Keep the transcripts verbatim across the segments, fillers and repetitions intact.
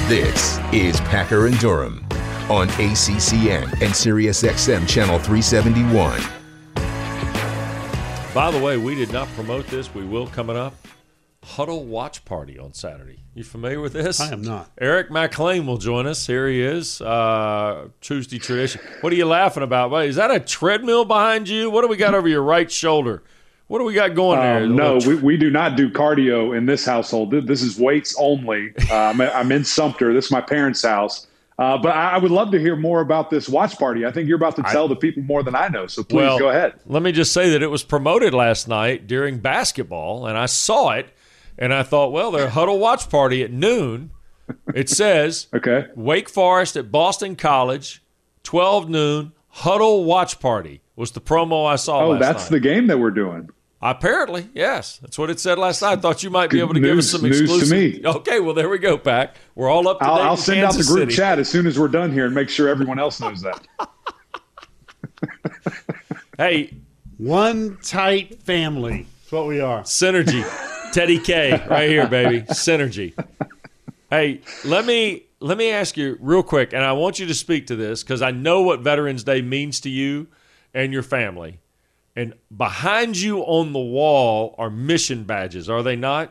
This is Packer and Durham on A C C N and Sirius X M Channel three seventy-one. By the way, we did not promote this. We will coming up. Huddle Watch Party on Saturday. You familiar with this? I am not. Eric McLean will join us. Here he is. Uh, Tuesday tradition. What are you laughing about? Wait, is that a treadmill behind you? What do we got over your right shoulder? What do we got going there? Um, no, we, we do not do cardio in this household. This is weights only. Uh, I'm, I'm in Sumter. This is my parents' house. Uh, but I, I would love to hear more about this watch party. I think you're about to tell I, the people more than I know, so please well, go ahead. Let me just say that it was promoted last night during basketball, and I saw it, and I thought, well, their Huddle Watch Party at noon. It says, okay, Wake Forest at Boston College, twelve noon, Huddle Watch Party was the promo I saw oh, last that's night. the game that we're doing. Apparently, yes. That's what it said last night. I thought you might be able to news, give us some news exclusive. to me. Okay, well, there we go, Pac. We're all up to date. I'll, I'll send Kansas out the group City. chat as soon as we're done here and make sure everyone else knows that. Hey. One tight family. That's what we are. Synergy. Teddy K right here, baby. Synergy. Hey, let me let me ask you real quick, and I want you to speak to this because I know what Veterans Day means to you and your family. And behind you on the wall are mission badges, are they not?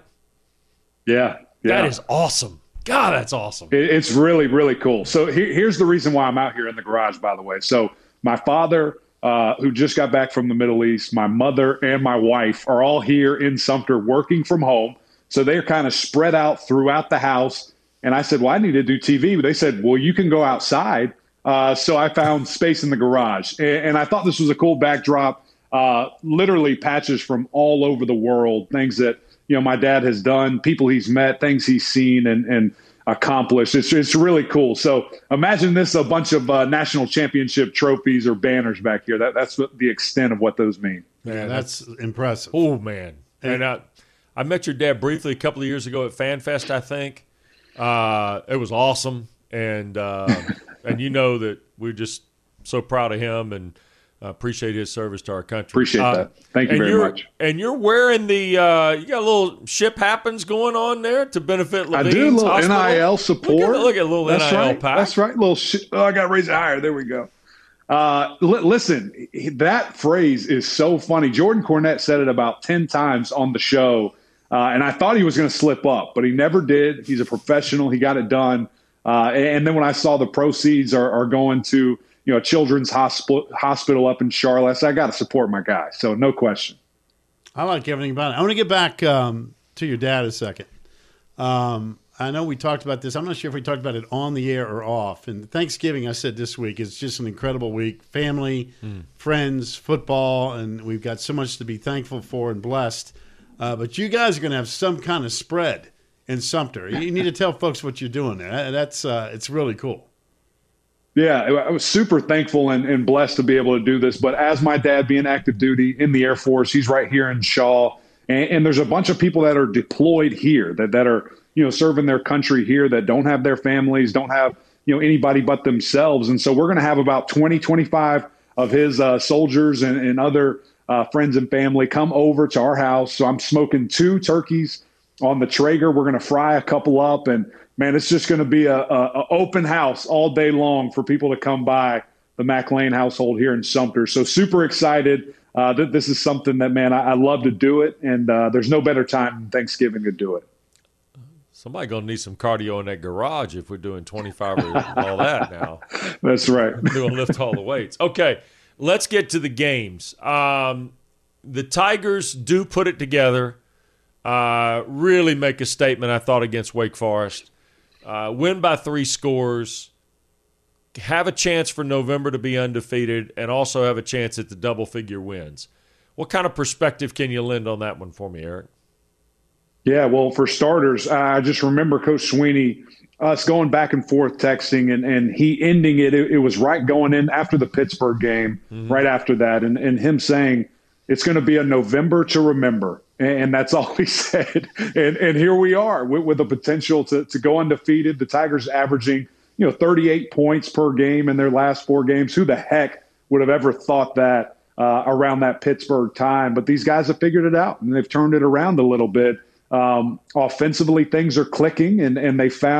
Yeah. yeah. That is awesome. God, that's awesome. It, it's really, really cool. So here, here's the reason why I'm out here in the garage, by the way. So my father, uh, who just got back from the Middle East, my mother and my wife are all here in Sumter working from home. So they're kind of spread out throughout the house. And I said, well, I need to do T V. But they said, well, you can go outside. Uh, so I found space in the garage. And, and I thought this was a cool backdrop. Uh, literally patches from all over the world, things that, you know, my dad has done, people he's met, things he's seen and, and accomplished. It's, it's really cool. So imagine this, a bunch of uh, national championship trophies or banners back here. That That's what, the extent of what those mean. Man, that's, that's impressive. Oh, man. And I, I met your dad briefly a couple of years ago at FanFest, I think. Uh, it was awesome. And, uh, and you know that we're just so proud of him and Uh, appreciate his service to our country. Appreciate uh, that. Thank you very much. And you're wearing the uh, you got a little ship happens going on there to benefit Levine's I do a little hospital. N I L support. Look at, look at a little That's N I L right. pack. That's right. Little. Sh- oh, I got to raise it higher. There we go. Uh, li- listen, that phrase is so funny. Jordan Cornette said it about ten times on the show, uh, and I thought he was going to slip up, but he never did. He's a professional. He got it done. Uh, and then when I saw the proceeds are, are going to, you know, Children's Hospital hospital up in Charlotte, I said, I got to support my guy. So no question. I like everything about it. I want to get back um, to your dad a second. Um, I know we talked about this. I'm not sure if we talked about it on the air or off. And Thanksgiving, I said this week, is just an incredible week. Family, mm. friends, football, and we've got so much to be thankful for and blessed. Uh, but you guys are going to have some kind of spread in Sumter. You need to tell folks what you're doing there. That's uh, it's really cool. Yeah, I was super thankful and, and blessed to be able to do this. But as my dad being active duty in the Air Force, he's right here in Shaw. And, and there's a bunch of people that are deployed here that, that are, you know, serving their country here that don't have their families, don't have, you know, anybody but themselves. And so we're going to have about twenty, twenty-five of his uh, soldiers and, and other uh, friends and family come over to our house. So I'm smoking two turkeys on the Traeger. We're going to fry a couple up, and man, it's just going to be a, a, a open house all day long for people to come by the McLean household here in Sumter. So super excited uh, that this is something that, man, I, I love to do it. And uh, there's no better time than Thanksgiving to do it. Somebody going to need some cardio in that garage if we're doing twenty-five or all that now. That's right. We're going to lift all the weights. Okay, let's get to the games. Um, the Tigers do put it together, uh, really make a statement, I thought, against Wake Forest. Uh, win by three scores, have a chance for November to be undefeated, and also have a chance at the double-figure wins. What kind of perspective can you lend on that one for me, Eric? Yeah, well, for starters, I just remember Coach Sweeney, us going back and forth texting, and, and he ending it. it. It was right going in after the Pittsburgh game, mm-hmm. right after that, and, and him saying, it's going to be a November to remember. And that's all he said. And and here we are with, with the potential to, to go undefeated. The Tigers averaging, you know, thirty-eight points per game in their last four games. Who the heck would have ever thought that uh, around that Pittsburgh time? But these guys have figured it out, and they've turned it around a little bit. Um, offensively, things are clicking, and, and they found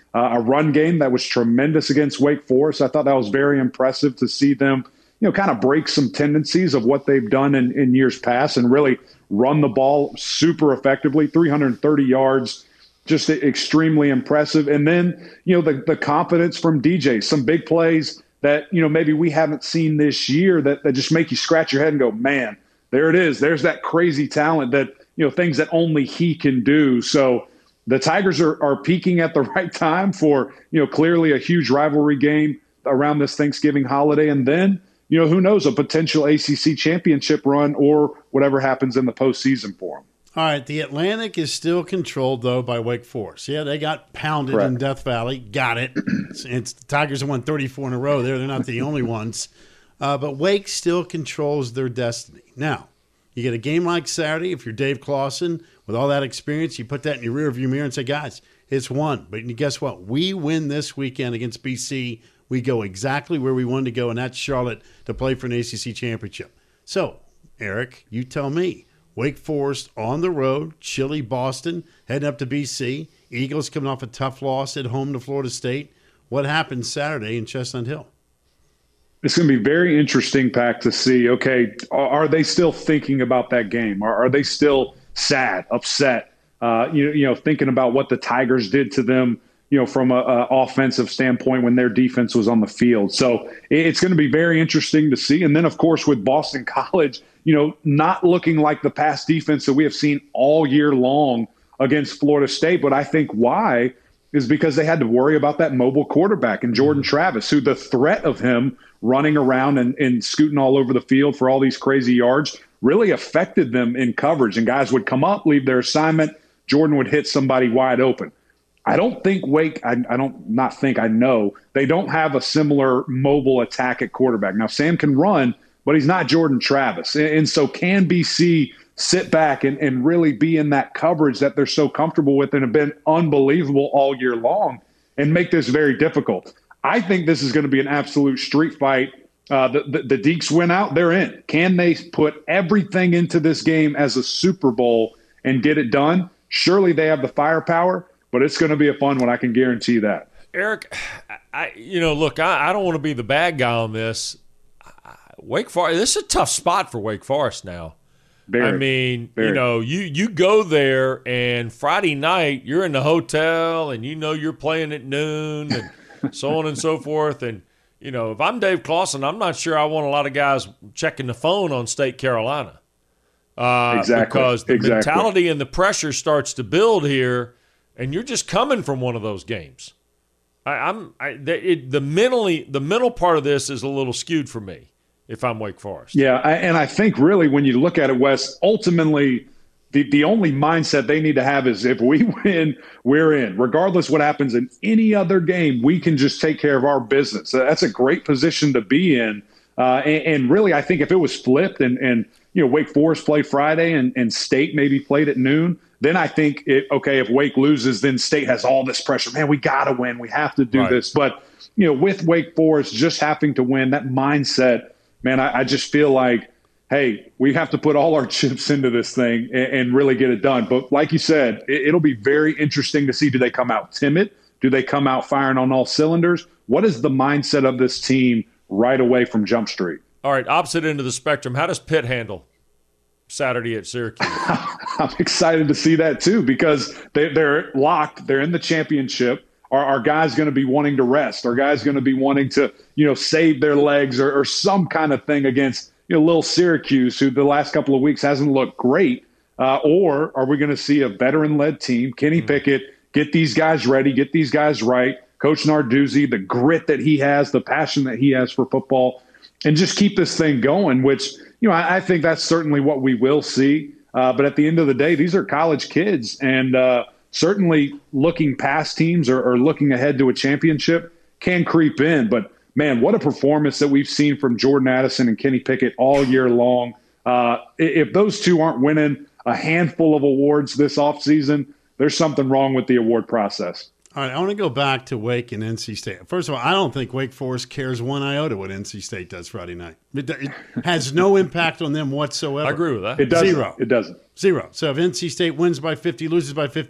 uh, a run game that was tremendous against Wake Forest. I thought that was very impressive to see them, you know, kind of break some tendencies of what they've done in, in years past and really run the ball super effectively, three hundred thirty yards, just extremely impressive. And then, you know, the, the confidence from D J, some big plays that, you know, maybe we haven't seen this year that, that just make you scratch your head and go, man, there it is. There's that crazy talent that, you know, things that only he can do. So the Tigers are, are peaking at the right time for, you know, clearly a huge rivalry game around this Thanksgiving holiday. And then, you know, who knows, a potential A C C championship run or whatever happens in the postseason for them. All right, the Atlantic is still controlled, though, by Wake Forest. Yeah, they got pounded Correct. in Death Valley. Got it. It's, it's the Tigers have won thirty-four in a row there. They're not the only ones. Uh, but Wake still controls their destiny. Now, you get a game like Saturday. If you're Dave Clawson, with all that experience, you put that in your rearview mirror and say, guys, it's won. But guess what? We win this weekend against B C. We go exactly where we wanted to go, and that's Charlotte to play for an A C C championship. So, Eric, you tell me. Wake Forest on the road, chilly Boston, heading up to B C. Eagles coming off a tough loss at home to Florida State. What happens Saturday in Chestnut Hill? It's going to be very interesting, Pac, to see, okay, are they still thinking about that game? Are, are they still sad, upset, uh, you, you know, thinking about what the Tigers did to them, you know, from an offensive standpoint when their defense was on the field? So it's going to be very interesting to see. And then, of course, with Boston College, you know, not looking like the past defense that we have seen all year long against Florida State. But I think why is because they had to worry about that mobile quarterback and Jordan Travis, who the threat of him running around and, and scooting all over the field for all these crazy yards really affected them in coverage. And guys would come up, leave their assignment. Jordan would hit somebody wide open. I don't think Wake, I, I don't not think, I know, they don't have a similar mobile attack at quarterback. Now, Sam can run, but he's not Jordan Travis. And, and so can B C sit back and, and really be in that coverage that they're so comfortable with and have been unbelievable all year long and make this very difficult? I think this is going to be an absolute street fight. Uh, the, the, the Deeks win out, they're in. Can they put everything into this game as a Super Bowl and get it done? Surely they have the firepower, but it's going to be a fun one. I can guarantee that. Eric, I, you know, look, I, I don't want to be the bad guy on this. Wake Forest, this is a tough spot for Wake Forest now. Very, I mean, very. you know, you, you go there and Friday night you're in the hotel and you know you're playing at noon and so on and so forth. And, you know, if I'm Dave Clawson, I'm not sure I want a lot of guys checking the phone on State Carolina. Uh, exactly. Because the exactly. mentality and the pressure starts to build here, and you're just coming from one of those games. I, I'm I, the, it, the mentally the mental part of this is a little skewed for me if I'm Wake Forest. Yeah, I, and I think really when you look at it, Wes, ultimately the, the only mindset they need to have is if we win, we're in. Regardless what happens in any other game, we can just take care of our business. So that's a great position to be in. Uh, and, and really, I think if it was flipped and, and you know Wake Forest played Friday and, and State maybe played at noon, then I think, it, okay, if Wake loses, then State has all this pressure. Man, we got to win. We have to do right. this. But, you know, with Wake Forest just having to win, that mindset, man, I, I just feel like, hey, we have to put all our chips into this thing and, and really get it done. But like you said, it, it'll be very interesting to see, do they come out timid? Do they come out firing on all cylinders? What is the mindset of this team right away from Jump Street? All right, opposite end of the spectrum, how does Pitt handle Saturday at Syracuse? I'm excited to see that too, because they, they're locked. They're in the championship. Are our guys going to be wanting to rest? Are guys going to be wanting to, you know, save their legs or, or some kind of thing against, you know, little Syracuse, who the last couple of weeks hasn't looked great? Uh, or are we going to see a veteran-led team, Kenny Pickett, get these guys ready, get these guys right, Coach Narduzzi, the grit that he has, the passion that he has for football, and just keep this thing going, which, you know, I, I think that's certainly what we will see. Uh, but at the end of the day, these are college kids, and uh, certainly looking past teams or, or looking ahead to a championship can creep in. But, man, what a performance that we've seen from Jordan Addison and Kenny Pickett all year long. Uh, if those two aren't winning a handful of awards this offseason, there's something wrong with the award process. All right, I want to go back to Wake and N C State. First of all, I don't think Wake Forest cares one iota what N C State does Friday night. It, it has no impact on them whatsoever. I agree with that. It doesn't. Zero. It doesn't. Zero. So if N C State wins by fifty, loses by fifty,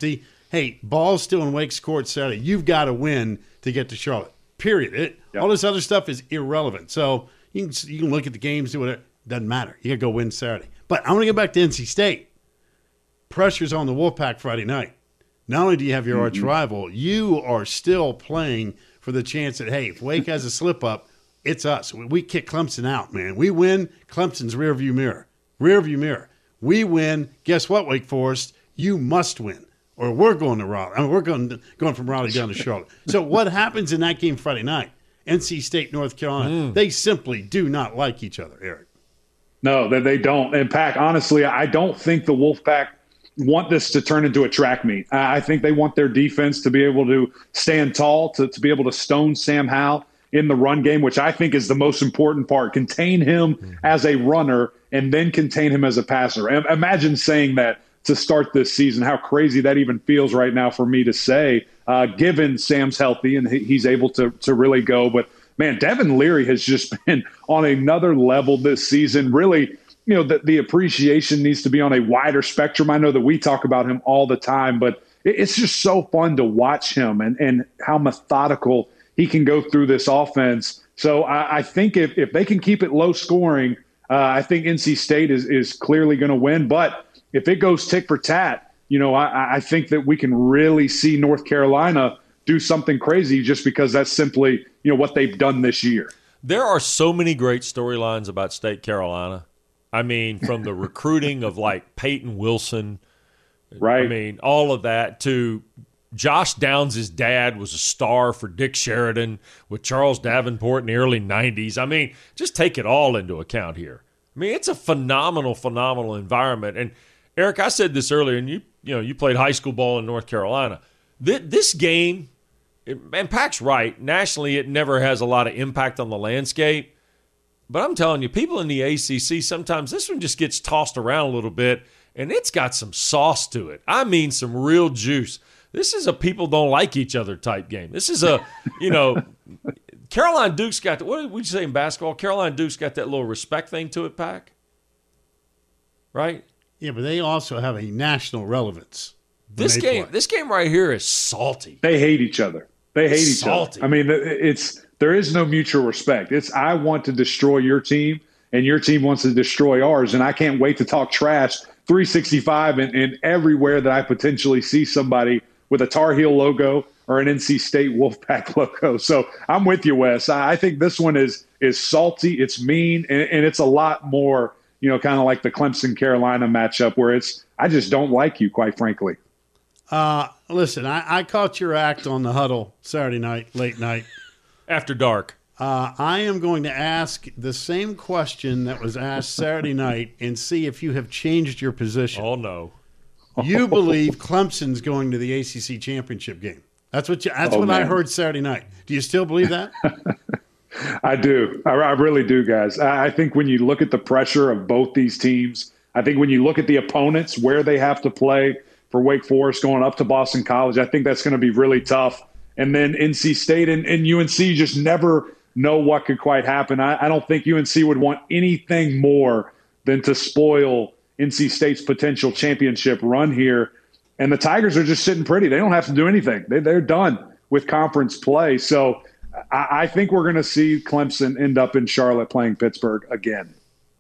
hey, ball's still in Wake's court Saturday. You've got to win to get to Charlotte. Period. It, Yep. All this other stuff is irrelevant. So you can you can look at the games, do whatever. Doesn't matter. You got to go win Saturday. But I want to get back to N C State. Pressure's on the Wolfpack Friday night. Not only do you have your arch rival, you are still playing for the chance that, hey, if Wake has a slip-up, it's us. We, we kick Clemson out, man. We win, Clemson's rearview mirror. Rearview mirror. We win. Guess what, Wake Forest? You must win, or we're going to Raleigh. I mean, we're going going from Raleigh down to Charlotte. So what happens in that game Friday night? N C State, North Carolina. Mm. They simply do not like each other, Eric. No, they, they don't. And, Pack, honestly, I don't think the Wolfpack want this to turn into a track meet. I think they want their defense to be able to stand tall, to, to be able to stone Sam Howell in the run game, which I think is the most important part. Contain him mm. as a runner and then contain him as a passer. Imagine saying that to start this season, how crazy that even feels right now for me to say, uh, given Sam's healthy and he's able to to really go. But, man, Devin Leary has just been on another level this season. Really, you know, the, the appreciation needs to be on a wider spectrum. I know that we talk about him all the time, but it's just so fun to watch him and, and how methodical he can go through this offense. So I, I think if, if they can keep it low scoring, uh, I think N C State is, is clearly going to win. But if it goes tick for tat, you know, I, I think that we can really see North Carolina do something crazy just because that's simply, you know, what they've done this year. There are so many great storylines about State Carolina. I mean, from the recruiting of like Peyton Wilson, right? I mean, all of that to Josh Downs' dad was a star for Dick Sheridan with Charles Davenport in the early nineties. I mean, just take it all into account here. I mean, it's a phenomenal, phenomenal environment. And Eric, I said this earlier, and you you know, you played high school ball in North Carolina. This, this game, and Pac's right, nationally it never has a lot of impact on the landscape. But I'm telling you, people in the A C C, sometimes this one just gets tossed around a little bit, and it's got some sauce to it. I mean some real juice. This is a people don't like each other type game. This is a, you know, Caroline Duke's got, what did we say in basketball? Caroline Duke's got that little respect thing to it, Pac. Right? Yeah, but they also have a national relevance. This game, play. this game right here is salty. They hate each other. They hate each salty. other. I mean, it's there is no mutual respect. It's I want to destroy your team, and your team wants to destroy ours, and I can't wait to talk trash three sixty-five and, and everywhere that I potentially see somebody with a Tar Heel logo or an N C State Wolfpack logo. So I'm with you, Wes. I think this one is is salty, it's mean, and, and it's a lot more, you know, kind of like the Clemson-Carolina matchup where it's I just don't like you, quite frankly. Uh, listen, I, I caught your act on the huddle Saturday night, late night. After dark. Uh, I am going to ask the same question that was asked Saturday night and see if you have changed your position. Oh, no. You believe Clemson's going to the A C C championship game. That's what you, that's oh, what man. I heard Saturday night. Do you still believe that? I do. I, I really do, guys. I, I think when you look at the pressure of both these teams, I think when you look at the opponents, where they have to play for Wake Forest going up to Boston College, I think that's going to be really tough. And then N C State and, and U N C just never know what could quite happen. I, I don't think U N C would want anything more than to spoil N C State's potential championship run here. And the Tigers are just sitting pretty. They don't have to do anything. They, they're done with conference play. So I, I think we're going to see Clemson end up in Charlotte playing Pittsburgh again.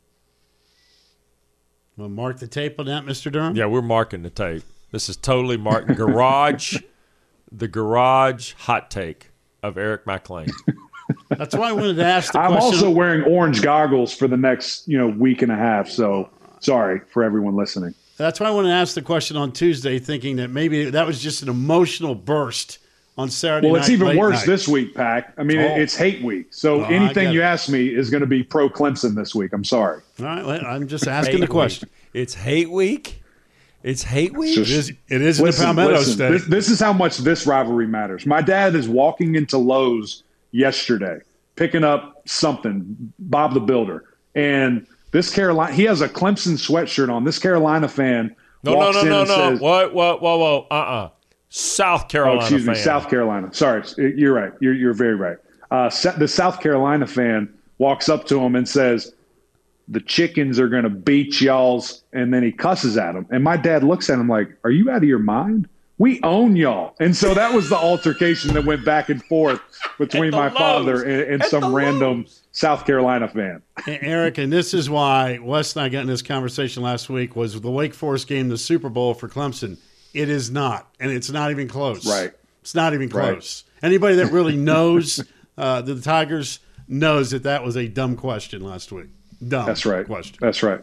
Well, mark the tape on that, Mister Durham? Yeah, we're marking the tape. This is totally marked. Garage, the garage hot take of Eric McLean. That's why I wanted to ask the I'm question. also wearing orange goggles for the next, you know, week and a half. So sorry for everyone listening. That's why I wanted to ask the question on Tuesday, thinking that maybe that was just an emotional burst on Saturday well, night. Well, it's even worse night. this week, Pac. I mean, oh. it's hate week. So oh, anything you ask me is going to be pro Clemson this week. I'm sorry. All right, well, I'm just asking the question. Week. It's hate week? It's hate week? Just, it is, it is listen, in the Palmetto listen, State. This, this is how much this rivalry matters. My dad is walking into Lowe's yesterday, picking up something, Bob the Builder. And this Carolina, he has a Clemson sweatshirt on. This Carolina fan no, walks no, no, in no, and no. says, What, what, whoa, whoa, uh-uh. South Carolina oh, excuse fan. me, South Carolina. Sorry, you're right. You're, you're very right. Uh, the South Carolina fan walks up to him and says, the chickens are going to beat y'all's, and then he cusses at him. And my dad looks at him like, are you out of your mind? We own y'all. And so that was the altercation that went back and forth between my Lows. father and, and At some the random Lows. South Carolina fan. And Eric, and this is why Wes and I got in this conversation last week, was the Wake Forest game the Super Bowl for Clemson? It is not, and it's not even close. Right. It's not even Right. close. Anybody that really knows uh, the Tigers knows that that was a dumb question last week. Dumb That's right. question. That's right.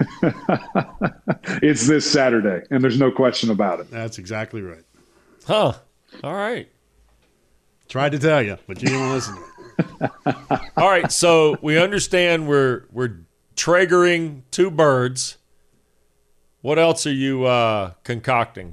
It's this Saturday, and there's no question about it. That's exactly right. Huh. All right. Tried to tell you, but you didn't want to listen to it. All right. So we understand we're we're triggering two birds. What else are you uh, concocting?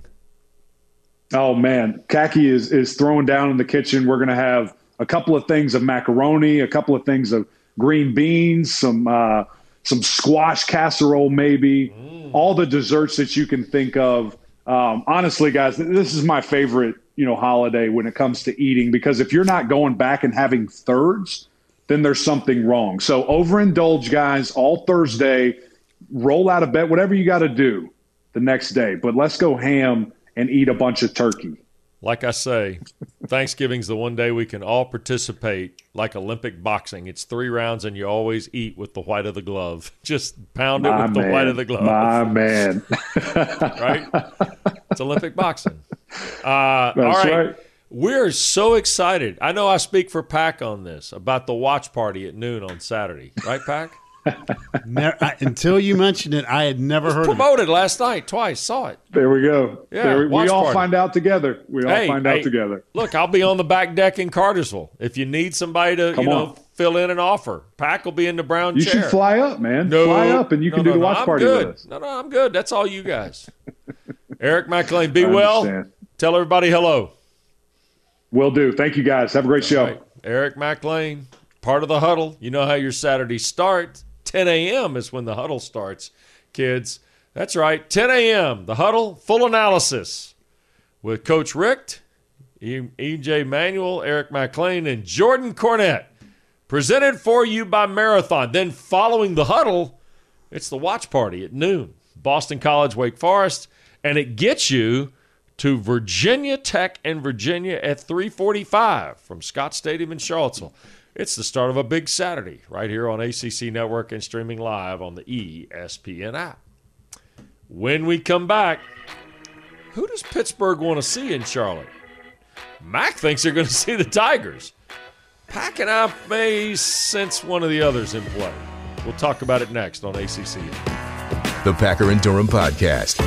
Oh man, Khaki is is throwing down in the kitchen. We're going to have a couple of things of macaroni, a couple of things of green beans, some uh, some squash casserole, maybe. Mm. All the desserts that you can think of. Um, honestly, guys, this is my favorite, you know, holiday when it comes to eating, because if you're not going back and having thirds, then there's something wrong. So overindulge, guys, all Thursday. Roll out of bed, whatever you got to do the next day. But let's go ham and eat a bunch of turkey. Like I say, Thanksgiving's the one day we can all participate like Olympic boxing. It's three rounds, and you always eat with the white of the glove. Just pound it My with man. the white of the glove. My man. Right? It's Olympic boxing. Uh, That's all right. right. We're so excited. I know I speak for Pack on this, about the watch party at noon on Saturday. Right, Pack? Never, I, until you mentioned it, I had never heard of it. Promoted last night, twice, saw it. There we go. Yeah, there we, watch we all party. find out together. We all Hey, find out hey, together. Look, I'll be on the back deck in Cartersville. If you need somebody to, Come you know, on. fill in an offer, Pack will be in the brown You chair. should fly up, man. No, fly up, and you no, can no, do the no, watch I'm party good. with us. No, no, I'm good. That's all you guys. Eric McLean, be I well. understand. Tell everybody hello. Will do. Thank you, guys. Have a great show. Right. Eric McLean, part of the huddle. You know how your Saturdays start. ten a.m. is when the huddle starts, kids. That's right, ten a.m., the huddle, full analysis with Coach Richt, E. E J Manuel, Eric McLean, and Jordan Cornette. Presented for you by Marathon. Then following the huddle, it's the watch party at noon. Boston College, Wake Forest, and it gets you to Virginia Tech and Virginia at three forty-five from Scott Stadium in Charlottesville. It's the start of a big Saturday right here on A C C Network and streaming live on the E S P N app. When we come back, who does Pittsburgh want to see in Charlotte? Mac thinks they're going to see the Tigers. Pack and I may sense one of the others in play. We'll talk about it next on A C C N. The Packer and Durham Podcast.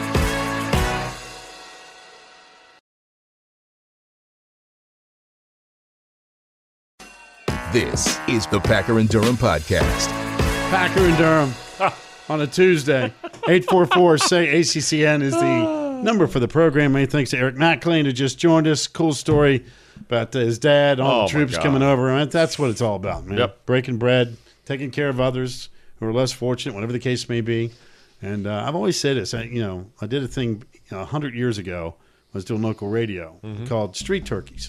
This is the Packer and Durham Podcast. Packer and Durham on a Tuesday. eight four four, say A C C N is the number for the program. Many thanks to Eric McLean, who just joined us. Cool story about uh, his dad, all Oh, the my troops God. coming over. I mean, that's what it's all about, man. Yep. Breaking bread, taking care of others who are less fortunate, whatever the case may be. And uh, I've always said this. I, you know, I did a thing you know, one hundred years ago. I was doing local radio Mm-hmm. called Street Turkeys.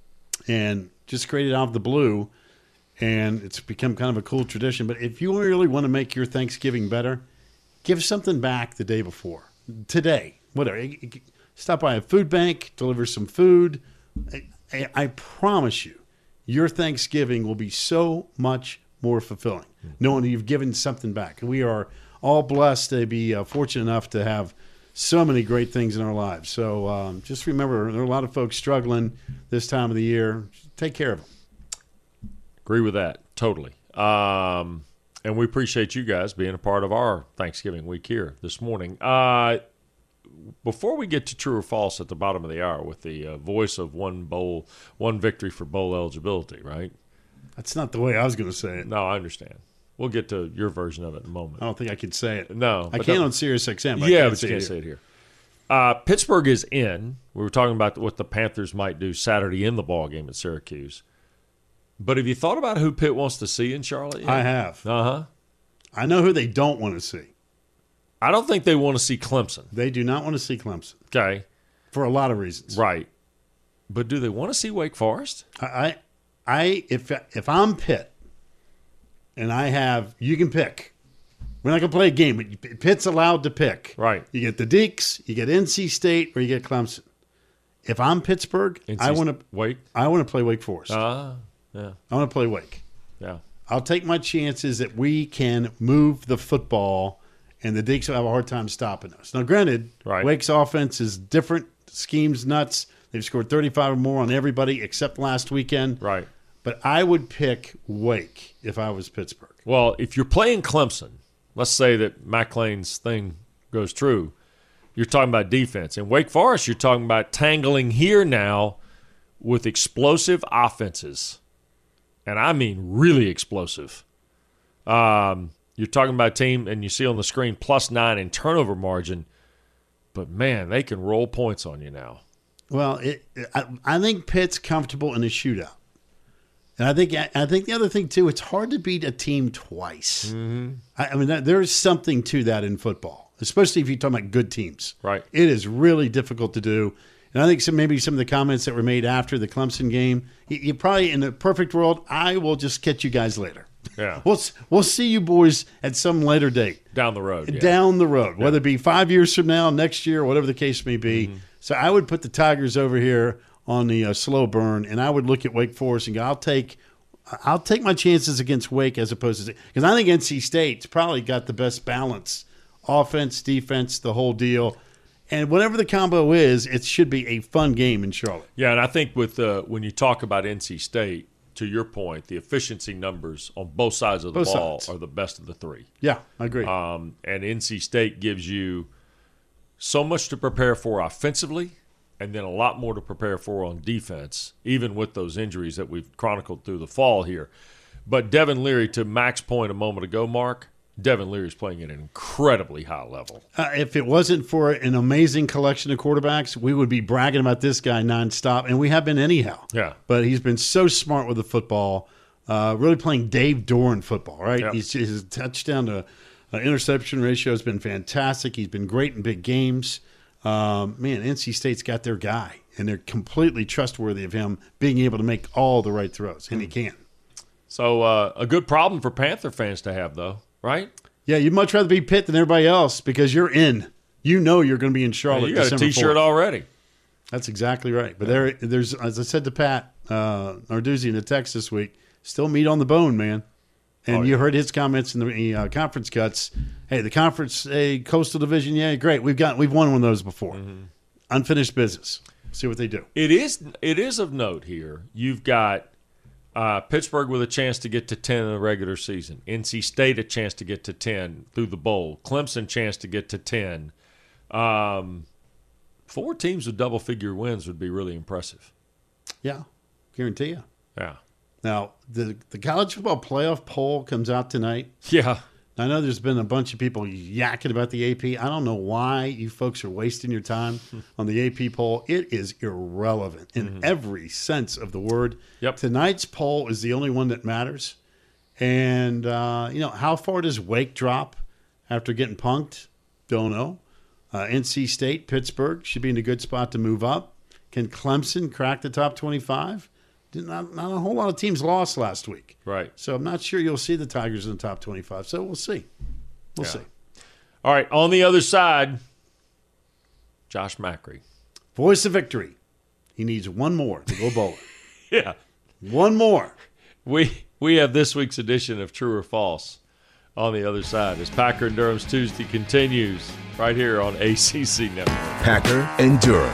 And just created out of the blue. And it's become kind of a cool tradition. But if you really want to make your Thanksgiving better, give something back the day before. Today, whatever. Stop by a food bank, deliver some food. I, I, I promise you, your Thanksgiving will be so much more fulfilling, knowing that you've given something back. We are all blessed to be uh, fortunate enough to have so many great things in our lives. So um, just remember, there are a lot of folks struggling this time of the year. Take care of them. Agree with that, totally. Um, and we appreciate you guys being a part of our Thanksgiving week here this morning. Uh, before we get to true or false at the bottom of the hour with the uh, voice of one bowl, one victory for bowl eligibility, right? That's not the way I was going to say it. No, I understand. We'll get to your version of it in a I moment. don't think I could say it. No, I but can that- on Sirius X M. But yeah, I can't but you can't it say here. it here. Uh, Pittsburgh is in. We were talking about what the Panthers might do Saturday in the ball game at Syracuse. But have you thought about who Pitt wants to see in Charlotte yet? I have. Uh-huh. I know who they don't want to see. I don't think they want to see Clemson. They do not want to see Clemson Okay. for a lot of reasons. Right. But do they want to see Wake Forest? I, I, I if if I'm Pitt, and I have, you can pick. We're not going to play a game, but Pitt's allowed to pick. Right. You get the Deacs, you get N C State, or you get Clemson. if I'm Pittsburgh, N C I want to Wake. I want to play Wake Forest. Ah, yeah, I want to play Wake. yeah. I'll take my chances that we can move the football, and the Deacs will have a hard time stopping us. Now, granted, Right. Wake's offense is different. Scheme's nuts. They've scored thirty-five or more on everybody except last weekend. Right. But I would pick Wake if I was Pittsburgh. Well, if you're playing Clemson, let's say that Matt Lane's thing goes true, you're talking about defense. In Wake Forest, you're talking about tangling here now with explosive offenses. And I mean really explosive. Um, you're talking about a team, and you see on the screen, plus nine in turnover margin. But, man, they can roll points on you now. Well, it, I, I think Pitt's comfortable in a shootout. And I think I think the other thing, too, it's hard to beat a team twice. Mm-hmm. I, I mean, that, there's something to that in football, especially if you're talking about good teams. Right. It is really difficult to do. And I think some, maybe some of the comments that were made after the Clemson game, you, you probably, in the perfect world, I will just catch you guys later. Yeah. We'll, we'll see you boys at some later date. Down the road. Yeah. Down the road, whether it be five years from now, next year, whatever the case may be. Mm-hmm. So I would put the Tigers over here on the uh, slow burn, and I would look at Wake Forest and go, I'll take I'll take my chances against Wake as opposed to – because I think N C State's probably got the best balance, offense, defense, the whole deal. And whatever the combo is, it should be a fun game in Charlotte. Yeah, and I think with uh, when you talk about N C State, to your point, the efficiency numbers on both sides of the Both ball sides. are the best of the three. Yeah, I agree. Um, and N C State gives you so much to prepare for offensively and then a lot more to prepare for on defense, even with those injuries that we've chronicled through the fall here. But Devin Leary, to Mac's point a moment ago, Mark, Devin Leary is playing at an incredibly high level. Uh, if it wasn't for an amazing collection of quarterbacks, we would be bragging about this guy nonstop, and we have been anyhow. Yeah. But he's been so smart with the football, uh, really playing Dave Doran football, right? Yep. He's, his touchdown to uh, interception ratio has been fantastic. He's been great in big games. Um, man, N C State's got their guy, and they're completely trustworthy of him being able to make all the right throws, and he can. So uh, a good problem for Panther fans to have, though, right? Yeah, you'd much rather be Pitt than everybody else because you're in. You know you're going to be in Charlotte. You got December a T-shirt fourth. already. That's exactly right. But there, there's, as I said to Pat uh, Narduzzi in the text this week, still meat on the bone, man. And Oh, you yeah. heard his comments in the uh, conference cuts. Hey, the conference, hey, Coastal Division, yeah, great. We've got, we've won one of those before. Mm-hmm. Unfinished business. See what they do. It is it is of note here. You've got uh, Pittsburgh with a chance to get to ten in the regular season. N C State a chance to get to ten through the bowl. Clemson chance to get to ten. Um, four teams with double-figure wins would be really impressive. Yeah, guarantee you. Yeah. Now, the the college football playoff poll comes out tonight. Yeah. I know there's been a bunch of people yakking about the A P. I don't know why you folks are wasting your time on the A P poll. It is irrelevant in Mm-hmm. every sense of the word. Yep. Tonight's poll is the only one that matters. And, uh, you know, how far does Wake drop after getting punked? Don't know. Uh, N C State, Pittsburgh should be in a good spot to move up. Can Clemson crack the top twenty-five? Not, not a whole lot of teams lost last week. Right. So I'm not sure you'll see the Tigers in the top twenty-five. So we'll see. We'll Yeah. see. All right. On the other side, Josh Macri. Voice of victory. He needs one more to go bowling. Yeah. One more. We we have this week's edition of True or False on the other side as Packer and Durham's Tuesday continues right here on A C C Network. Packer and Durham.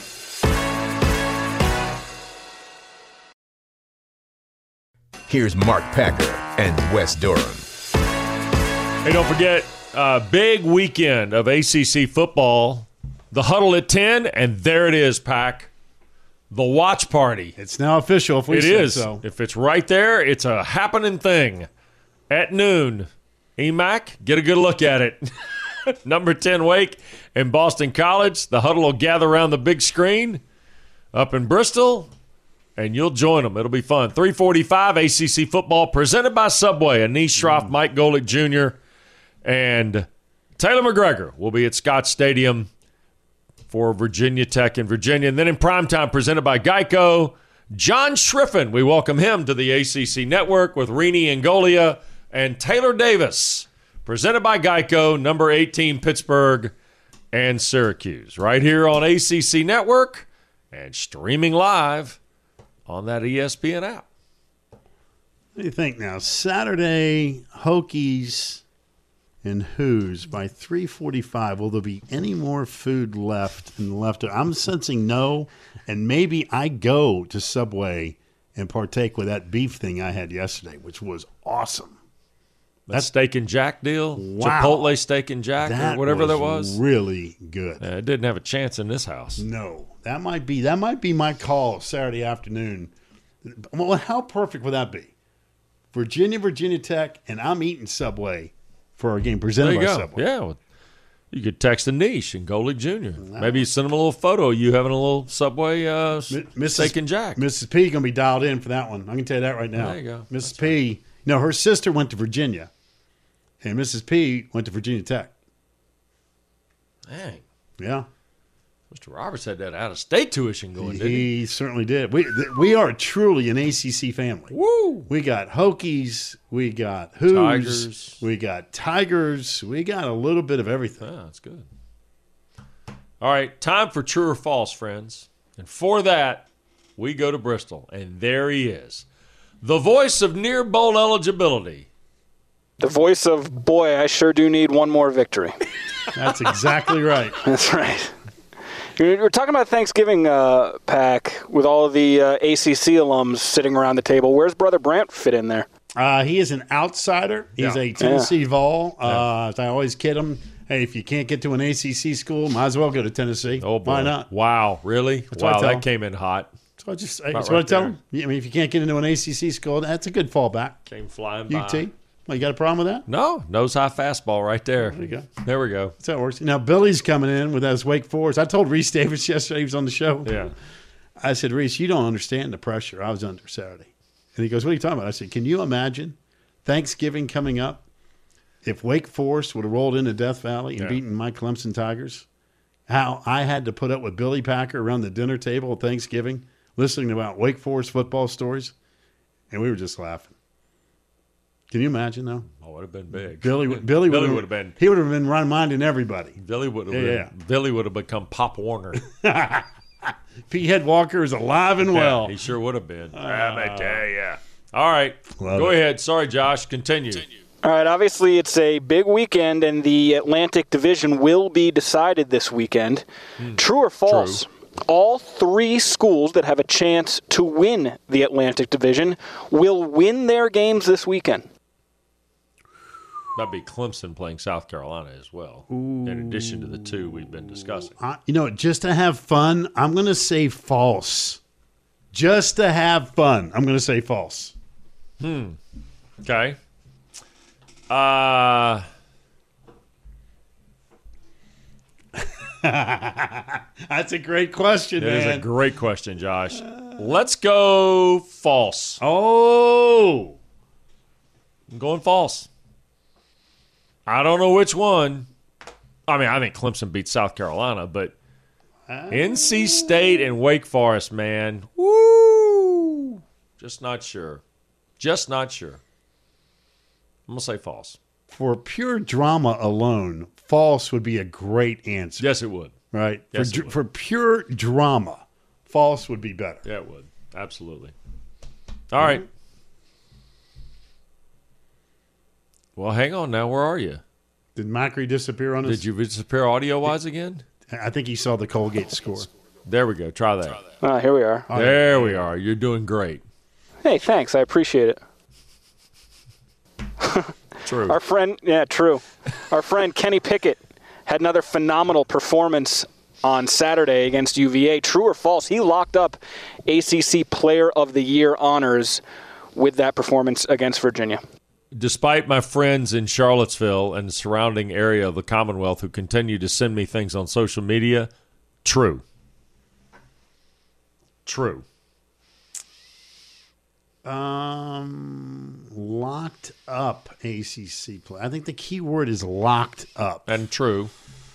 Here's Mark Packer and Wes Durham. Hey, don't forget, uh, big weekend of A C C football. The huddle at ten, and there it is, Pack. The watch party. It's now official if we It say is. so. If it's right there, it's a happening thing. At noon, E M A C, get a good look at it. Number ten Wake and Boston College. The huddle will gather around the big screen up in Bristol, and you'll join them. It'll be fun. three forty-five A C C football presented by Subway. Anish Shroff, Mike Golick Junior, and Taylor McGregor will be at Scott Stadium for Virginia Tech in Virginia. And then in primetime, presented by Geico, John Schriffen. We welcome him to the A C C Network with Rini Angolia and Taylor Davis. Presented by Geico, number eighteen, Pittsburgh and Syracuse. Right here on A C C Network and streaming live on that E S P N app. What do you think now? Saturday, Hokies and Who's by three forty-five. Will there be any more food left in the leftover? I'm sensing no, and maybe I go to Subway and partake with that beef thing I had yesterday, which was awesome. That steak and jack deal, Wow. Chipotle steak and jack, That or whatever was that was. really good. Uh, it didn't have a chance in this house. No, that might be that might be my call Saturday afternoon. Well, how perfect would that be? Virginia, Virginia Tech, and I'm eating Subway for our game There presented you by go. Subway. Yeah, well, you could text Anish and Golick Junior Maybe you send him a little photo of you having a little Subway uh, Missus steak and jack. Missus P gonna be dialed in for that one. I can tell you that right now. There you go. Missus P. No, her sister went to Virginia, and Missus P went to Virginia Tech. Dang, Yeah, Mister Roberts had that out-of-state tuition going, didn't he? he certainly did. We th- we are truly an A C C family. Woo! We got Hokies, we got Who's, Tigers. we got Tigers, we got a little bit of everything. Yeah, that's good. All right, time for true or false, friends. And for that, we go to Bristol, and there he is, the voice of near bowl eligibility. The voice of, boy, I sure do need one more victory. That's exactly right. That's right. We're talking about Thanksgiving uh, pack with all of the uh, A C C alums sitting around the table. Where's Brother Brant fit in there? Uh, he is an outsider. He's Yeah. a Tennessee Yeah. Vol. Uh, as I always kid him, hey, if you can't get to an A C C school, might as well go to Tennessee. Oh, boy. Why not? Wow, really? what I wow, tell that him. came in hot. So I just, About that's right what I tell there. him. I mean, if you can't get into an A C C school, that's a good fallback. Came flying U by. T. Well, you got a problem with that? No, nose high fastball right there. There you go. There we go. That's how it works. Now, Billy's coming in with us Wake Forest. I told Reese Davis yesterday, he was on the show. Yeah. I said, Reese, you don't understand the pressure I was under Saturday. And he goes, what are you talking about? I said, can you imagine Thanksgiving coming up if Wake Forest would have rolled into Death Valley and Yeah. beaten my Clemson Tigers? How I had to put up with Billy Packer around the dinner table at Thanksgiving listening about Wake Forest football stories, and we were just laughing. Can you imagine, though? Oh, it would have been big. Billy, Billy, Billy would would have been. He would have been reminding everybody. Billy would have. Yeah, been, yeah. Billy would have become Pop Warner. P. Head Walker is alive and well. Yeah, he sure would have been. Let me tell you. All right, Love go it. ahead. Sorry, Josh. Continue. All right, obviously it's a big weekend, and the Atlantic Division will be decided this weekend. True or false? True. All three schools that have a chance to win the Atlantic Division will win their games this weekend. That'd be Clemson playing South Carolina as well, in addition to the two we've been discussing. I, you know, just to have fun, I'm going to say false. Just to have fun, I'm going to say false. Okay. Uh, That's a great question, it is man. a great question, Josh. Let's go false. oh, I'm going false. I don't know which one. I mean, I think Clemson beat South Carolina, but N C State and Wake Forest, man, woo! Just not sure. Just not sure. I'm going to say false. for pure drama alone, false would be a great answer, Yes, it would. right? Yes, for, it would. for pure drama, false would be better. Yeah, it would. Absolutely. All right. Well, hang on now. Where are you? Did Macri disappear on us? Did you disappear audio-wise again? I think he saw the Colgate score. There we go. Try that. Ah, here we are. There we are. You're doing great. Hey, thanks. I appreciate it. True. Our friend, yeah, true. Our friend Kenny Pickett had another phenomenal performance on Saturday against U V A. True or false? He locked up A C C Player of the Year honors with that performance against Virginia. Despite my friends in Charlottesville and the surrounding area of the Commonwealth who continue to send me things on social media, true. True. Um, locked up A C C play. I think the key word is locked up. And true.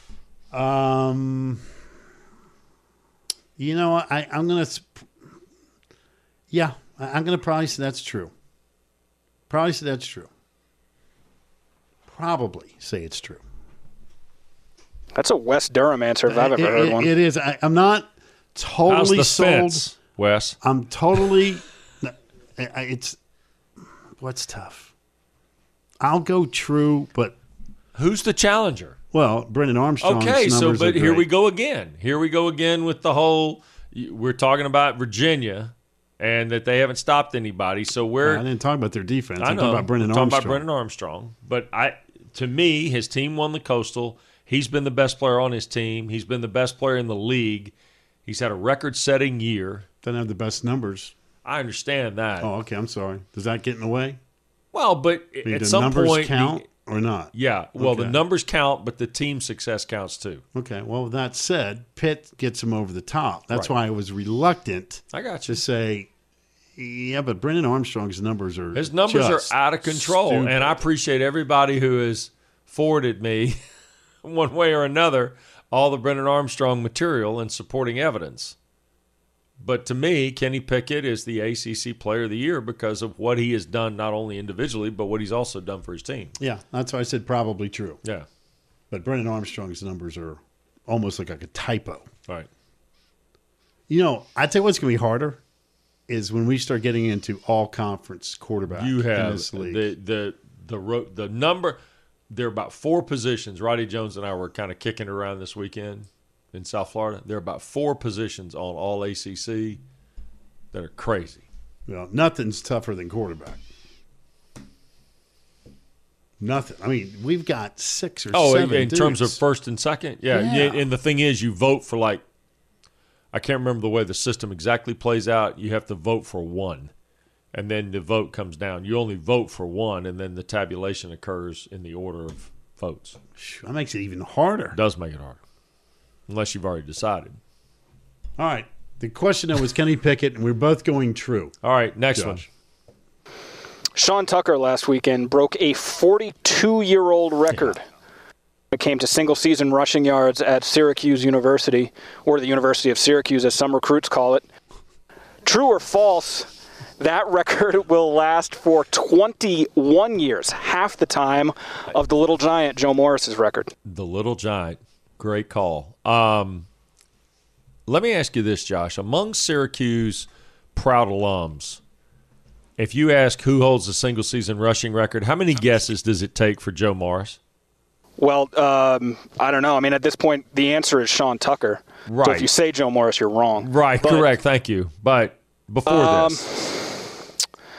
Um, you know, I, I'm gonna, yeah, I- I'm gonna probably say that's true. Probably say that's true. Probably say it's true. That's a West Durham answer if I've ever It- heard it- one. It is. I, I'm not. totally How's the sold. fence, Wes? I'm totally. It's what's tough. I'll go true, but Who's the challenger? well, Brendan Armstrong's Okay, so numbers but are here we great. go again. Here we go again with the whole. We're talking about Virginia, and that they haven't stopped anybody. So we're. I didn't talk about their defense. I I'm know. talking about Brendan I'm talking Armstrong. about Brendan Armstrong. But I, to me, his team won the Coastal. He's been the best player on his team. He's been the best player in the league. He's had a record-setting year. Doesn't have the best numbers. I understand that. Oh, okay. I'm sorry. Does that get in the way? Well, but I mean, at do some numbers point, count or not? yeah. Well, the Okay. numbers count, but the team success counts too. Okay. Well, with that said, Pitt gets him over the top. That's Right. why I was reluctant I got to you. say, yeah, but Brendan Armstrong's numbers are His numbers are just out of control, stupid. and I appreciate everybody who has forwarded me, one way or another, all the Brendan Armstrong material and supporting evidence. But to me, Kenny Pickett is the A C C Player of the Year because of what he has done, not only individually, but what he's also done for his team. Yeah, that's why I said probably true. Yeah, But Brendan Armstrong's numbers are almost like, like a typo. right. You know, I tell you what's going to be harder is when we start getting into all conference quarterback You in have this league. the the the ro- the number. There are about four positions. Roddy Jones and I were kind of kicking it around this weekend in South Florida. There are about four positions on all A C C that are crazy. Well, nothing's tougher than quarterback. Nothing. I mean, we've got six or Oh, in, seven in terms of dudes. first and second, yeah. Yeah. And the thing is, you vote for like, I can't remember the way the system exactly plays out. You have to vote for one, and then the vote comes down. You only vote for one, and then the tabulation occurs in the order of votes. That makes it even harder. It does make it hard, unless you've already decided. All right. The question though was Kenny Pickett, and we're both going true. All right, next one. Josh. Sean Tucker last weekend broke a forty-two-year-old record when it came to single-season rushing yards at Syracuse University, or the University of Syracuse, as some recruits call it. True or false, that record will last for twenty-one years, half the time of the Little Giant, Joe Morris's record. The Little Giant, great call. Um, let me ask you this, Josh. Among Syracuse proud alums, if you ask who holds the single-season rushing record, how many guesses does it take for Joe Morris? Well, um, I don't know. I mean, at this point, the answer is Sean Tucker. So Right. if you say Joe Morris, you're wrong. Right, But, correct. Thank you. But before Um, this,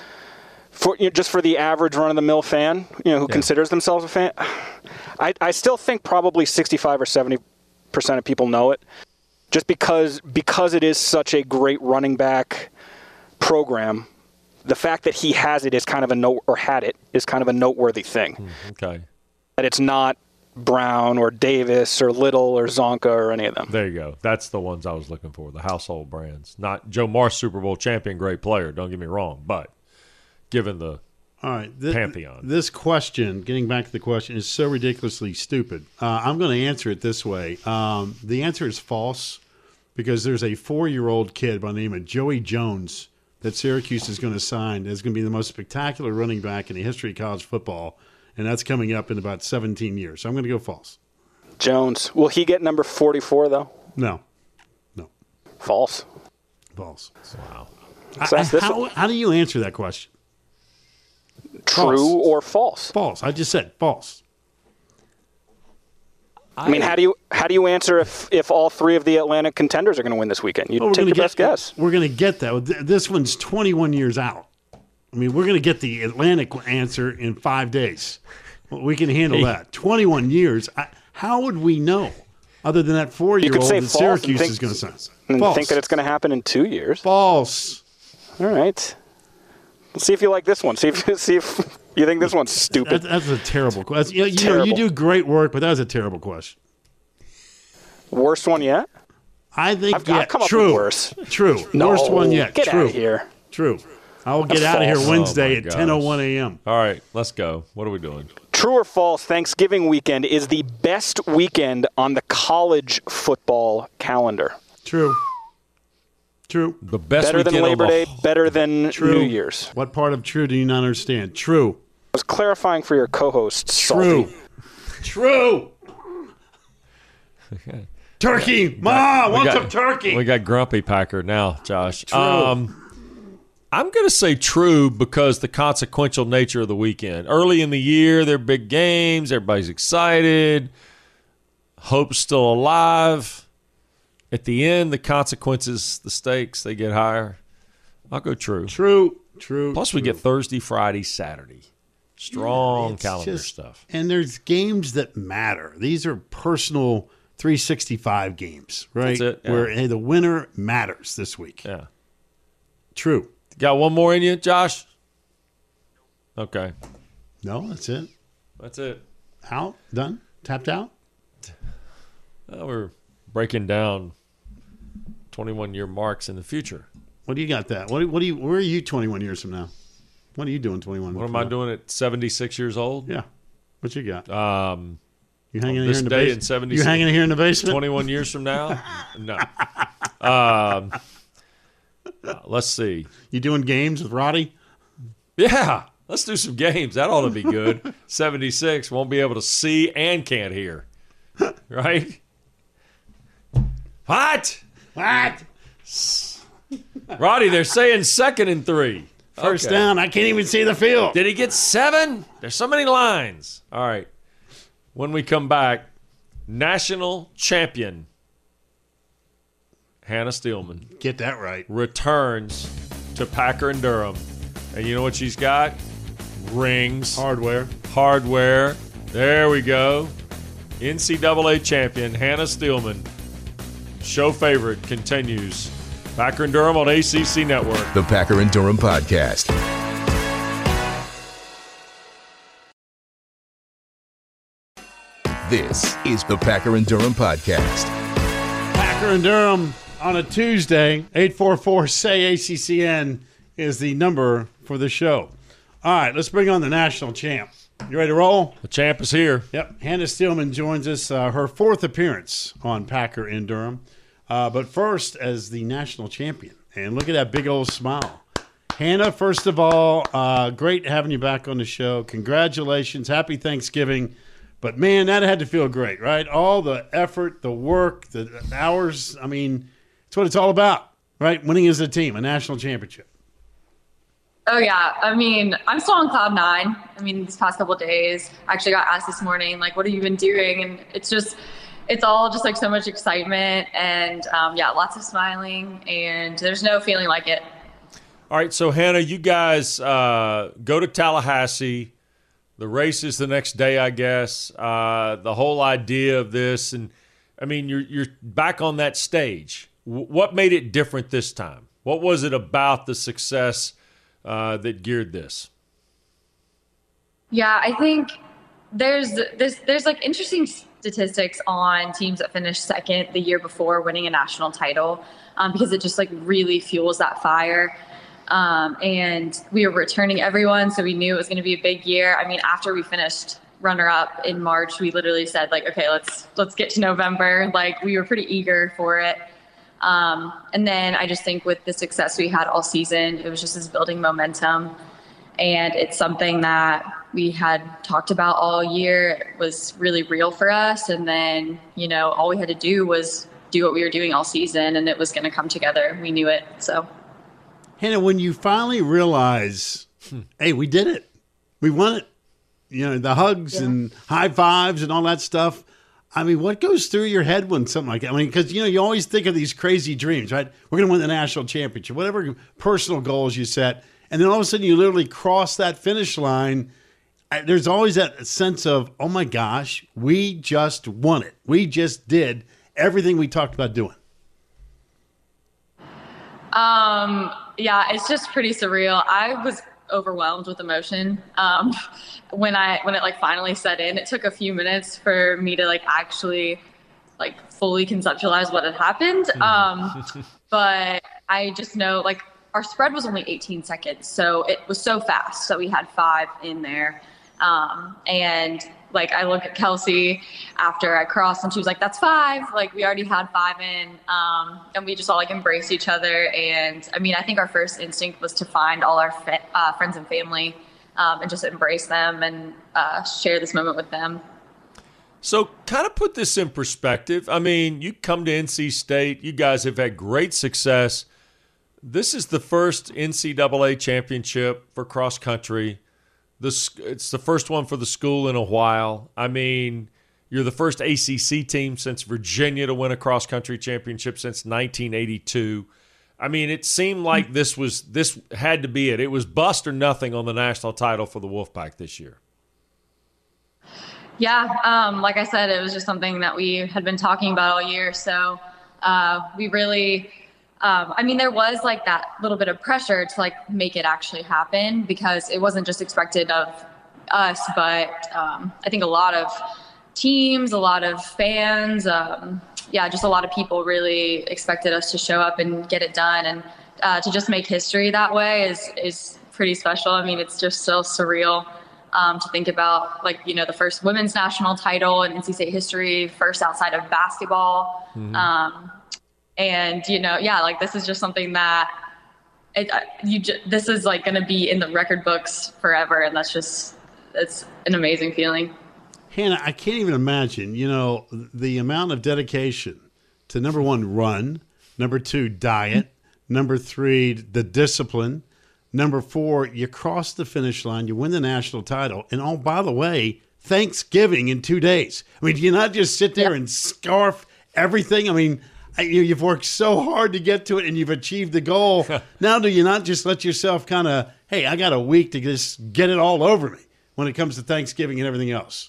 For, you know, just for the average run-of-the-mill fan, you know, who Yeah. considers themselves a fan, I, I still think probably sixty-five or seventy percent of people know it, just because because it is such a great running back program. The fact that he has it is kind of a note, or had it is kind of a noteworthy thing. okay, That it's not Brown or Davis or Little or Zonka or any of them. there you go. That's the ones I was looking for, the household brands. Not Joe Morris, Super Bowl champion, great player, don't get me wrong, but given the All right. Th- Pantheon. This question, getting back to the question, is so ridiculously stupid. Uh, I'm going to answer it this way. Um, the answer is false because there's a four-year-old kid by the name of Joey Jones that Syracuse is going to sign. That's going to be the most spectacular running back in the history of college football, and that's coming up in about seventeen years. So I'm going to go false. Jones. Will he get number forty-four, though? No. No. False. False. wow. So that's this how, one. how do you answer that question? True False. or false? False. I just said false. I mean, how do you how do you answer if, if all three of the Atlantic contenders are going to win this weekend? You Well, we're take gonna your get, best guess. We're going to get that. Th- This one's twenty-one years out. I mean, we're going to get the Atlantic answer in five days. Well, we can handle that. twenty-one years. I, how would we know, other than that You four-year-old could say that false and Syracuse think, is going to sign? and False. think that it's going to happen in two years. False. All right. Let's see if you like this one. See if see if you think this one's That, stupid. that's a terrible question. You, know, you know, you Terrible. do great work, but that was a terrible question. Worst one yet? I think I've- yeah, I've come up true. with worse. True. No, Worst one yet. Get true. out of here. True. I will get That's out of here false. Wednesday Oh, at my ten oh gosh. one a.m. All right, let's go. What are we doing? True or false? Thanksgiving weekend is the best weekend on the college football calendar. True. True. The best Better than weekend Labor on the Day. Better than True. New Year's. What part of true do you not understand? True. I was clarifying for your co-host. True. Salty. True. Turkey, Ma, we want got- some turkey? We got grumpy Packer now, Josh. True. Um, I'm going to say true because the consequential nature of the weekend. Early in the year, they're big games. Everybody's excited. Hope's still alive. At the end, the consequences, the stakes, they get higher. I'll go true. True, true. Plus, true. we get Thursday, Friday, Saturday. Strong It's calendar just- stuff. And there's games that matter. These are personal three sixty-five games, right? That's it, yeah. Where hey, the winner matters this week. Yeah. True. Got one more in you, Josh? Okay. No, that's it. That's it. Out, done, tapped out. Well, we're breaking down twenty-one-year marks in the future. What do you got that? What, what do you? Where are you twenty-one years from now? What are you doing twenty-one? What am I doing at seventy-six years old? Yeah. What you got? Um, You hanging in this here in the day in basement? seventy-six You hanging in here in the basement? twenty-one years from now? No. Um, uh, let's see. You doing games with Roddy? Yeah, let's do some games. That ought to be good. seventy-six won't be able to see and can't hear. Right? What? What? Roddy, they're saying second and three. First Okay. down. I can't even see the field. Did he get seven? There's so many lines. All right. When we come back, national champion Hannah Steelman Get that right. returns to Packer and Durham. And you know what she's got? Rings, Hardware. hardware. There we go. N C double A champion Hannah Steelman. Show favorite continues. Packer and Durham on A C C Network. The Packer and Durham Podcast. This is the Packer and Durham Podcast. Packer and Durham on a Tuesday. eight four four, S A Y, A C C N is the number for the show. All right, let's bring on the national champ. You ready to roll? The champ is here. Yep. Hannah Steelman joins us, uh, her fourth appearance on Packer and Durham. Uh, but first, as the national champion. And look at that big old smile. Hannah, first of all, uh, great having you back on the show. Congratulations. Happy Thanksgiving. But, man, that had to feel great, right? All the effort, the work, the hours. I mean, it's what it's all about, right? Winning as a team, a national championship. Oh, yeah. I mean, I'm still on cloud nine. I mean, these past couple of days, I actually got asked this morning, like, what have you been doing? And it's just, it's all just like so much excitement and, um, yeah, lots of smiling. And there's no feeling like it. All right, so Hannah, you guys uh, go to Tallahassee. The race is the next day, I guess. Uh, the whole idea of this, and I mean, you're you're back on that stage. W- what made it different this time? What was it about the success uh, that geared this? Yeah, I think there's this there's like interesting statistics on teams that finished second the year before winning a national title, um, because it just like really fuels that fire. Um, and we were returning everyone, so we knew it was going to be a big year. I mean, after we finished runner-up in March, we literally said, like, okay, let's let's get to November. Like, we were pretty eager for it. Um, and then I just think with the success we had all season, it was just this building momentum. And it's something that we had talked about all year. It was really real for us. And then, you know, all we had to do was do what we were doing all season, and it was going to come together. We knew it, so... Hannah, when you finally realize, hey, we did it, we won it, you know, the hugs Yeah. and high fives and all that stuff. I mean, what goes through your head when something like that? I mean, because, you know, you always think of these crazy dreams, right? We're going to win the national championship, whatever personal goals you set. And then all of a sudden you literally cross that finish line. I- There's always that sense of, oh, my gosh, we just won it. We just did everything we talked about doing. Um, yeah, it's just pretty surreal. I was overwhelmed with emotion. Um, when I, when it like finally set in, it took a few minutes for me to like actually like fully conceptualize what had happened. Um, but I just know like our spread was only eighteen seconds. So it was so fast that we had five in there. Um, and like, I look at Kelsey after I crossed and she was like, that's five. Like we already had five in. Um, and we just all like embraced each other. And I mean, I think our first instinct was to find all our fa- uh, friends and family, um, and just embrace them and, uh, share this moment with them. So kind of put this in perspective. I mean, you come to N C State. You guys have had great success. This is the first N C double A championship for cross country. This it's the first one for the school in a while. I mean, you're the first A C C team since Virginia to win a cross country championship since nineteen eighty-two. I mean, it seemed like this was this had to be it. It was bust or nothing on the national title for the Wolfpack this year. Yeah, um, like I said, it was just something that we had been talking about all year. So uh, we really, um, I mean, there was like that little bit of pressure to like make it actually happen because it wasn't just expected of us, but um, I think a lot of teams, a lot of fans, um, yeah, just a lot of people really expected us to show up and get it done. And uh, to just make history that way is, is pretty special. I mean, it's just so surreal. Um, to think about, like, you know, the first women's national title in N C State history, first outside of basketball. Mm-hmm. Um, and, you know, yeah, like this is just something that it, you j- this is like going to be in the record books forever. And that's just, it's an amazing feeling. Hannah, I can't even imagine, you know, the amount of dedication to number one, run, number two, diet, number three, the discipline. Number four, you cross the finish line, you win the national title, and oh, by the way, Thanksgiving in two days. I mean, do you not just sit there and scarf everything? I mean, you, you've worked so hard to get to it, and you've achieved the goal. Now, do you not just let yourself kind of, hey, I got a week to just get it all over me when it comes to Thanksgiving and everything else?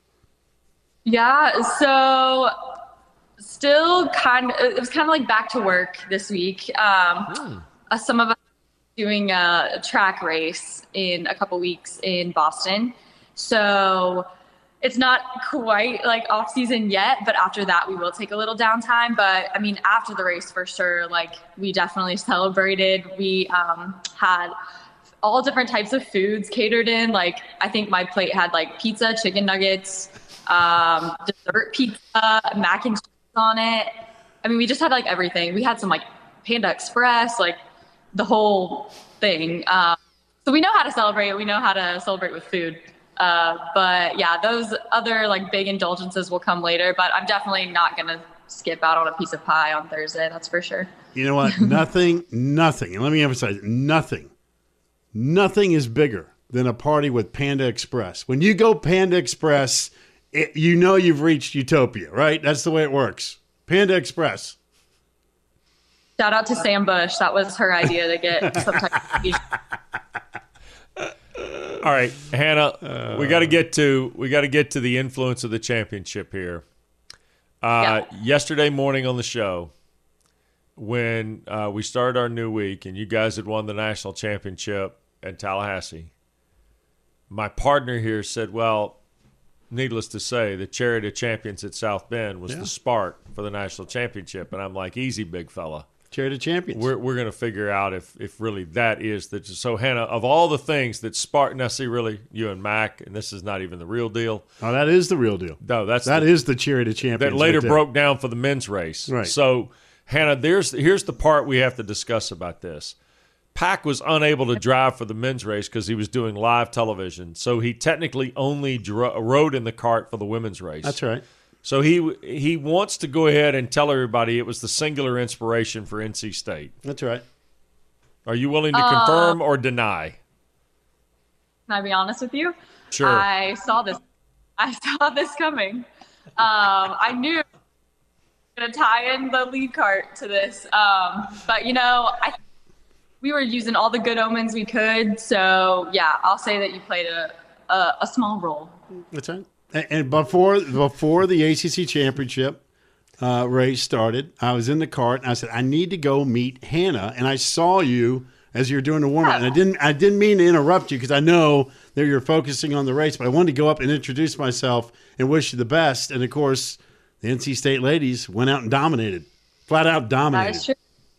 Yeah, so still kind of, it was kind of like back to work this week. Um, mm. uh, some of us doing a, a track race in a couple weeks in Boston. So it's not quite like off season yet, but after that we will take a little downtime. But I mean, after the race for sure, like we definitely celebrated. We um, had all different types of foods catered in. Like I think my plate had like pizza, chicken nuggets, um, dessert pizza, mac and cheese on it. I mean, we just had like everything. We had some like Panda Express, like the whole thing. Uh, so we know how to celebrate. We know how to celebrate with food. Uh, but yeah, those other like big indulgences will come later, but I'm definitely not going to skip out on a piece of pie on Thursday. That's for sure. You know what? Nothing, nothing. And let me emphasize, nothing, nothing is bigger than a party with Panda Express. When you go Panda Express, it, you know you've reached utopia, right? That's the way it works. Panda Express. Shout out to Sam Bush. That was her idea to get some type of All right, Hannah, uh, we got to get to we got to get to the influence of the championship here. Uh, yeah. Yesterday morning on the show, when uh, we started our new week, and you guys had won the national championship at Tallahassee, my partner here said, "Well, needless to say, the Chariot of Champions at South Bend was yeah. the spark for the national championship." And I'm like, "Easy, big fella. Chariot of Champions. We're we're going to figure out if if really that is the so Hannah, of all the things that spark. Now, see, really, you and Mac, and this is not even the real deal. Oh, that is the real deal. No, that's that the, is the Chariot of Champions that later right broke down for the men's race. Right. So, Hannah, there's here's the part we have to discuss about this. Pac was unable to drive for the men's race because he was doing live television, so he technically only dro- rode in the cart for the women's race. That's right. So he he wants to go ahead and tell everybody it was the singular inspiration for N C State. That's right. Are you willing to uh, confirm or deny? Can I be honest with you? Sure. I saw this. I saw this coming. Um, I knew I was going to tie in the lead cart to this. Um, but, you know, I we were using all the good omens we could. So, yeah, I'll say that you played a, a, a small role. That's right. And before before the A C C championship uh, race started, I was in the cart and I said, I need to go meet Hannah. And I saw you as you were doing the warm up, and I didn't I didn't mean to interrupt you because I know that you're focusing on the race, but I wanted to go up and introduce myself and wish you the best. And of course, the N C State ladies went out and dominated, flat out dominated. That is true.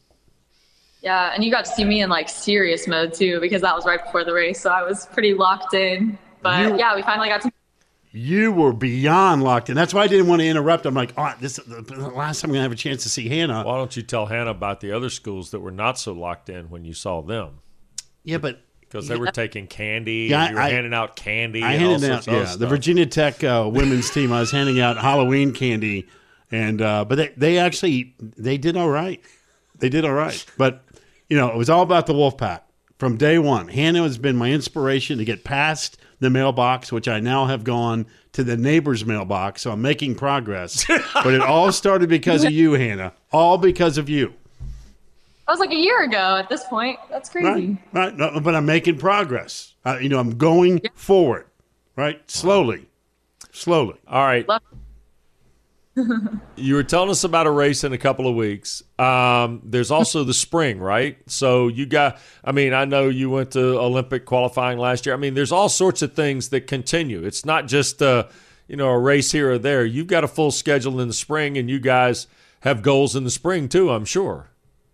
Yeah, and you got to see me in like serious mode too because that was right before the race, so I was pretty locked in. But you, yeah, we finally got to. You were beyond locked in. That's why I didn't want to interrupt. I'm like, oh, this is the last time I'm going to have a chance to see Hannah. Why don't you tell Hannah about the other schools that were not so locked in when you saw them? Yeah, but Because they were taking candy. Yeah, and you were I- handing out candy. I and all handed sorts out, of yeah, other the stuff. Virginia Tech uh, women's team. I was handing out Halloween candy, and uh, but they, they actually they did all right. They did all right, but you know it was all about the Wolfpack from day one. Hannah has been my inspiration to get past the mailbox, which I now have gone to the neighbor's mailbox. So I'm making progress, but it all started because of you, Hannah. All because of you. That was like a year ago at this point. That's crazy. Right, right. No, but I'm making progress. Uh, you know, I'm going forward, right? Slowly, slowly. All right. Love- You were telling us about a race in a couple of weeks. Um, there's also the spring, right? So you got, I mean, I know you went to Olympic qualifying last year. I mean, there's all sorts of things that continue. It's not just, uh, you know, a race here or there. You've got a full schedule in the spring, and you guys have goals in the spring too, I'm sure.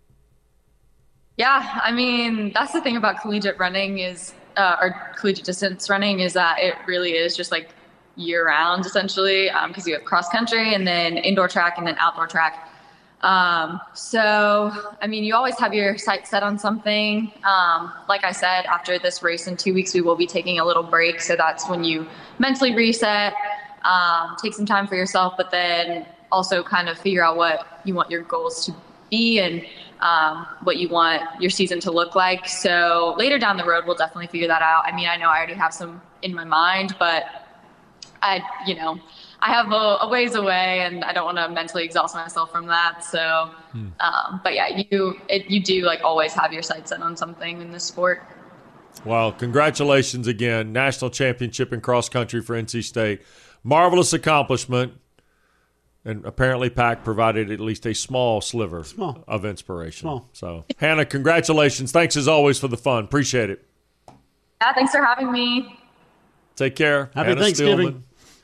Yeah, I mean, that's the thing about collegiate running is, uh, or collegiate distance running is that it really is just like year round essentially, because um, you have cross country and then indoor track and then outdoor track. Um, so, I mean, you always have your sights set on something. Um, like I said, after this race in two weeks, we will be taking a little break. So that's when you mentally reset, um, take some time for yourself, but then also kind of figure out what you want your goals to be and um, what you want your season to look like. So later down the road, we'll definitely figure that out. I mean, I know I already have some in my mind, but I, you know, I have a, a ways away, and I don't want to mentally exhaust myself from that. So, hmm. um, but yeah, you it, you do like always have your sights set on something in this sport. Well, congratulations again, national championship in cross country for N C State, marvelous accomplishment, and apparently Pac provided at least a small sliver small. of inspiration. Small. So, Hannah, congratulations! Thanks as always for the fun. Appreciate it. Yeah, thanks for having me. Take care. Happy Hannah Thanksgiving.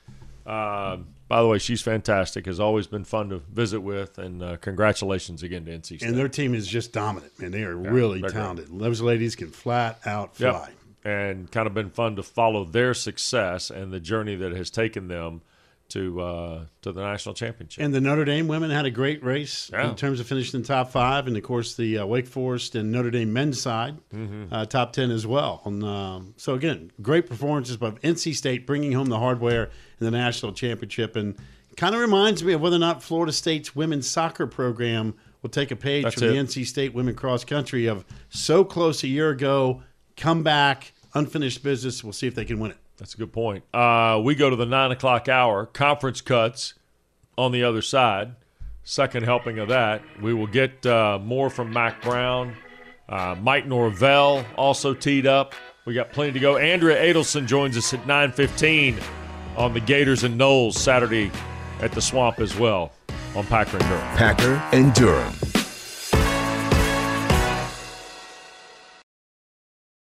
Uh, by the way, she's fantastic. Has always been fun to visit with, and uh, congratulations again to N C State. And their team is just dominant, man. They are yeah, really talented. Great. Those ladies can flat out fly. Yep. And kind of been fun to follow their success and the journey that has taken them to uh, to the national championship. And the Notre Dame women had a great race yeah. in terms of finishing in the top five, and of course the uh, Wake Forest and Notre Dame men's side, mm-hmm. uh, top ten as well. And, um, so again, great performances by N C State bringing home the hardware in the national championship, and kind of reminds me of whether or not Florida State's women's soccer program will take a page That's from it. the N C State women cross country of so close a year ago, come back, unfinished business. We'll see if they can win it. That's a good point. Uh, we go to the nine o'clock hour. Conference cuts on the other side. Second helping of that. We will get uh, more from Mac Brown. Uh, Mike Norvell also teed up. We got plenty to go. Andrea Adelson joins us at nine fifteen on the Gators and Knowles Saturday at the Swamp as well on Packer and Durham. Packer and Durham